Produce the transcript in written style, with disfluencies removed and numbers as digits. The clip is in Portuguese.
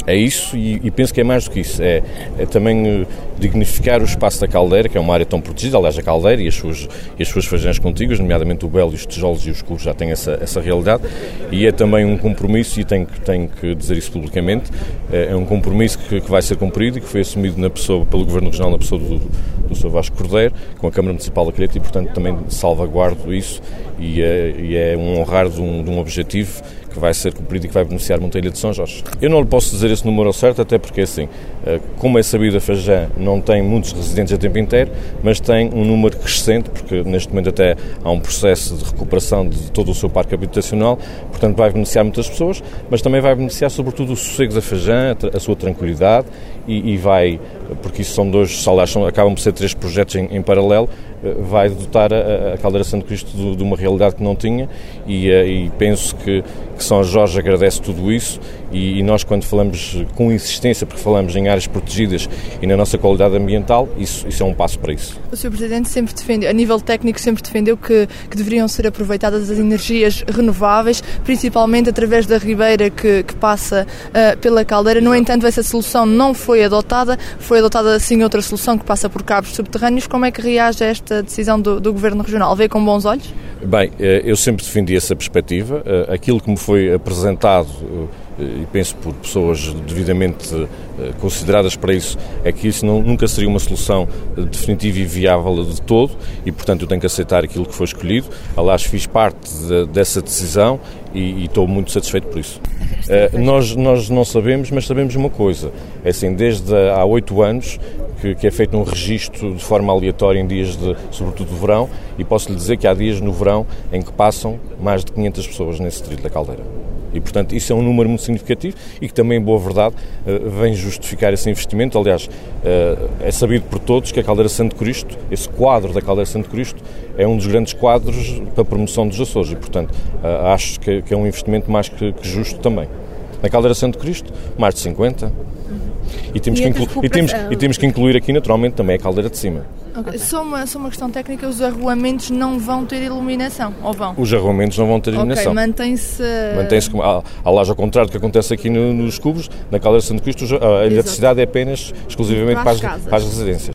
É isso e penso que é mais do que isso. É também dignificar o espaço da caldeira, que é uma área tão protegida, aliás, a caldeira e as suas fazendas contíguas, nomeadamente o Belo e os tijolos e os cubos já têm essa realidade, e é também um compromisso, e tenho que dizer isso publicamente, é um compromisso que vai ser cumprido e que foi assumido pelo Governo Regional na pessoa do Sr. Vasco Cordeiro, com a Câmara Municipal da Calheta, e portanto também salvaguardo isso e é um honrar de um objetivo que vai ser cumprido e que vai beneficiar Montelha de São Jorge. Eu não lhe posso dizer esse número ao certo, até porque, assim, como é sabido, a Fagem não tem muitos residentes a tempo inteiro, mas tem um número crescente, porque neste momento até há um processo de recuperação de todo o seu parque habitacional, portanto vai beneficiar muitas pessoas, mas também vai beneficiar sobretudo o sossego da Fagem, a sua tranquilidade, e vai, porque isso são dois salários, acabam por ser 3 projetos em paralelo, vai dotar a Caldeira Santo Cristo de uma realidade que não tinha, e penso que São Jorge agradece tudo isso, e nós, quando falamos com insistência, porque falamos em áreas protegidas e na nossa qualidade ambiental, isso é um passo para isso. O Sr. Presidente sempre defendeu, a nível técnico, sempre defendeu que deveriam ser aproveitadas as energias renováveis, principalmente através da ribeira que passa pela caldeira. No entanto, essa solução não foi adotada sim outra solução que passa por cabos subterrâneos. Como é que reage a esta decisão do Governo Regional? Vê com bons olhos? Bem, eu sempre defendi essa perspectiva. Aquilo que me foi apresentado, e penso por pessoas devidamente consideradas para isso, é que isso nunca seria uma solução definitiva e viável de todo, e portanto eu tenho que aceitar aquilo que foi escolhido. Aliás, fiz parte dessa decisão e estou muito satisfeito por isso. Nós não sabemos, mas sabemos uma coisa, é assim, desde há 8 anos que é feito um registro de forma aleatória em dias sobretudo de verão, e posso lhe dizer que há dias no verão em que passam mais de 500 pessoas nesse trilho da caldeira. E, portanto, isso é um número muito significativo e que também, em boa verdade, vem justificar esse investimento. Aliás, é sabido por todos que a Caldeira Santo Cristo, esse quadro da Caldeira Santo Cristo, é um dos grandes quadros para a promoção dos Açores e, portanto, acho que é um investimento mais que justo também. Na Caldeira Santo Cristo, mais de 50. E temos que incluir aqui, naturalmente, também a caldeira de cima. Okay. Só uma questão técnica, os arruamentos não vão ter iluminação, ou vão? Os arruamentos não vão ter iluminação. Ok, mantém-se como, aliás, ao contrário do que acontece aqui nos cubos, na Caldeira Santo Cristo, a eletricidade é apenas, exclusivamente para as residências.